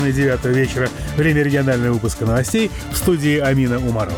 9 вечера. Время регионального выпуска новостей. В студии Амина Умарова.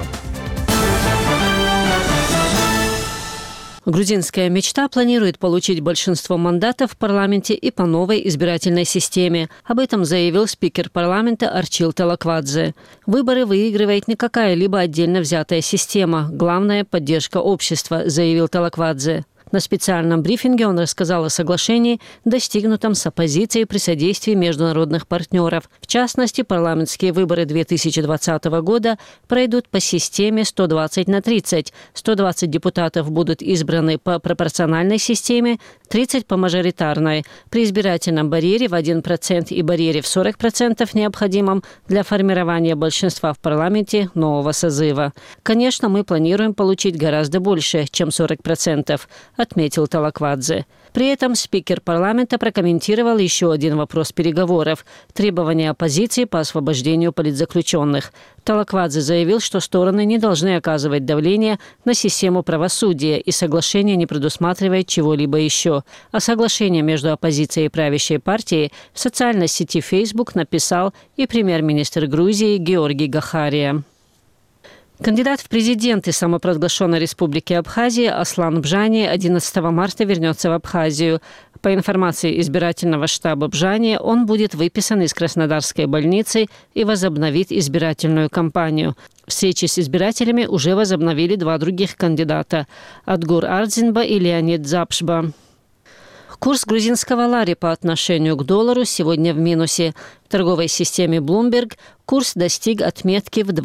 Грузинская мечта планирует получить большинство мандатов в парламенте и по новой избирательной системе. Об этом заявил спикер парламента Арчил Талаквадзе. Выборы выигрывает не какая-либо отдельно взятая система. Главное – поддержка общества, заявил Талаквадзе. На специальном брифинге он рассказал о соглашении, достигнутом с оппозицией при содействии международных партнеров. В частности, парламентские выборы 2020 года пройдут по системе 120/30. 120 депутатов будут избраны по пропорциональной системе, 30 по мажоритарной. При избирательном барьере в 1% и барьере в 40% необходимом для формирования большинства в парламенте нового созыва. Конечно, мы планируем получить гораздо больше, чем 40%, отметил Талаквадзе. При этом спикер парламента прокомментировал еще один вопрос переговоров – требования оппозиции по освобождению политзаключенных. Талаквадзе заявил, что стороны не должны оказывать давление на систему правосудия, и соглашение не предусматривает чего-либо еще. А соглашение между оппозицией и правящей партией в социальной сети Facebook написал и премьер-министр Грузии Георгий Гахария. Кандидат в президенты самопровозглашенной республики Абхазия Аслан Бжани 11 марта вернется в Абхазию. По информации избирательного штаба Бжани, он будет выписан из Краснодарской больницы и возобновит избирательную кампанию. Встречи с избирателями уже возобновили два других кандидата – Адгур Ардзинба и Леонид Запшба. Курс грузинского лари по отношению к доллару сегодня в минусе. В торговой системе Bloomberg курс достиг отметки в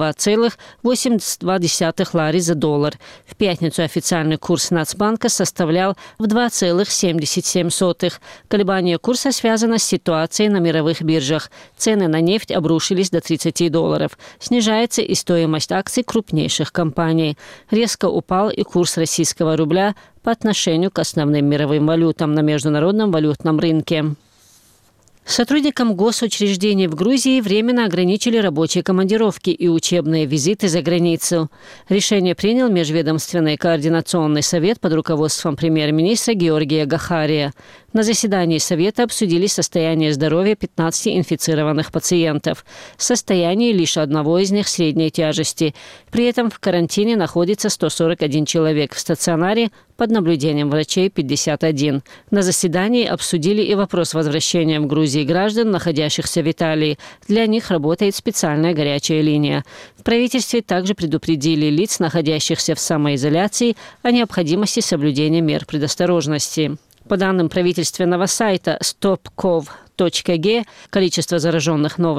2,82 лари за доллар. В пятницу официальный курс Нацбанка составлял в 2,77. Колебание курса связано с ситуацией на мировых биржах. Цены на нефть обрушились до $30. Снижается и стоимость акций крупнейших компаний. Резко упал и курс российского рубля по отношению к основным мировым валютам на международном валютном рынке. Сотрудникам госучреждений в Грузии временно ограничили рабочие командировки и учебные визиты за границу. Решение принял Межведомственный координационный совет под руководством премьер-министра Георгия Гахария. На заседании совета обсудили состояние здоровья 15 инфицированных пациентов. Состояние лишь одного из них средней тяжести. При этом в карантине находится 141 человек, в стационаре под наблюдением врачей 51. На заседании обсудили и вопрос возвращения в Грузию граждан, находящихся в Италии. Для них работает специальная горячая линия. В правительстве также предупредили лиц, находящихся в самоизоляции, о необходимости соблюдения мер предосторожности. По данным правительственного сайта stopkov.g, количество зараженных новых